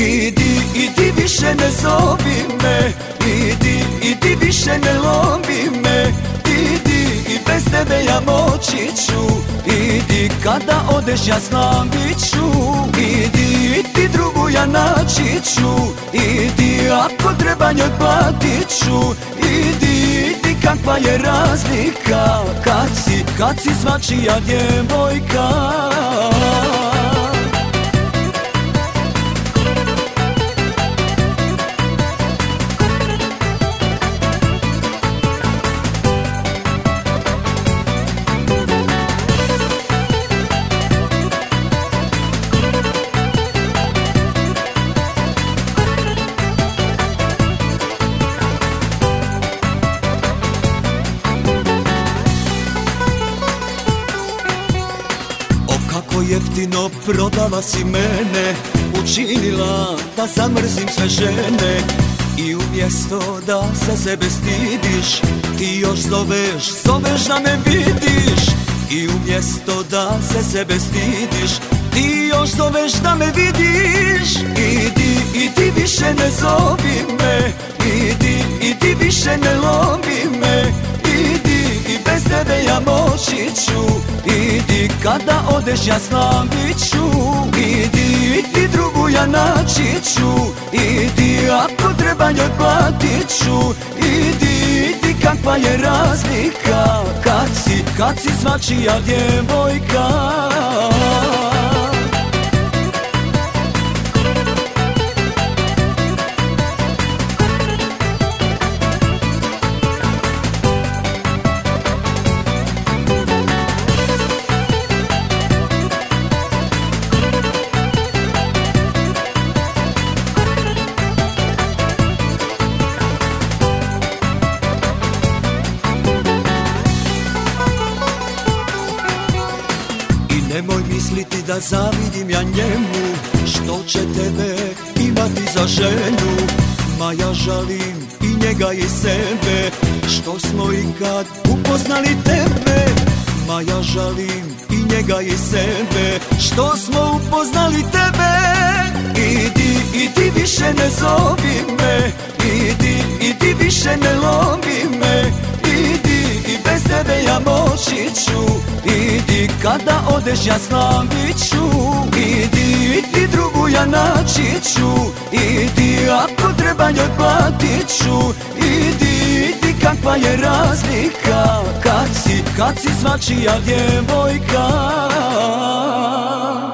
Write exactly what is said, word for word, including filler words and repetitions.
Idi, idi više ne zovi me, idi, idi više ne lomi me, idi i bez tebe ja moći ću, idi kada odeš ja znam bit ću, idi, idi drugu ja naći ću, idi ako treba njoj platit ću, idi, idi kakva je razlika kad si, kad si svačija djevojka. Kako jeftino prodala si mene, učinila da zamrzim sve žene. I umjesto da se sebe stidiš, ti još zoveš, zoveš da me vidiš. I umjesto da se sebe stidiš, ti još zoveš da me vidiš. Idi, idi više ne zovi me, idi, idi više ne lomi me, idi i bez tebe ja moći ću, idi kada odeš ja znam bit ću, idi, idi drugu ja naći ću, idi ako treba njoj platit ću, idi, idi kakva je razlika kad si, kad si svačija djevojka. Nemoj misliti da zavidim ja njemu, što će tebe imati za ženu. Ma ja žalim i njega i sebe, što smo ikad upoznali tebe. Ma ja žalim i njega i sebe, što smo upoznali tebe. Idi, idi više ne zovi me, idi, idi više ne lomi me, idi i bez tebe ja moći ću, idi kada odeš ja znam bit ću, idi, idi drugu ja naći ću, idi ako treba njoj platit ću, idi, idi kakva je razlika kad si, kad si svačija djevojka.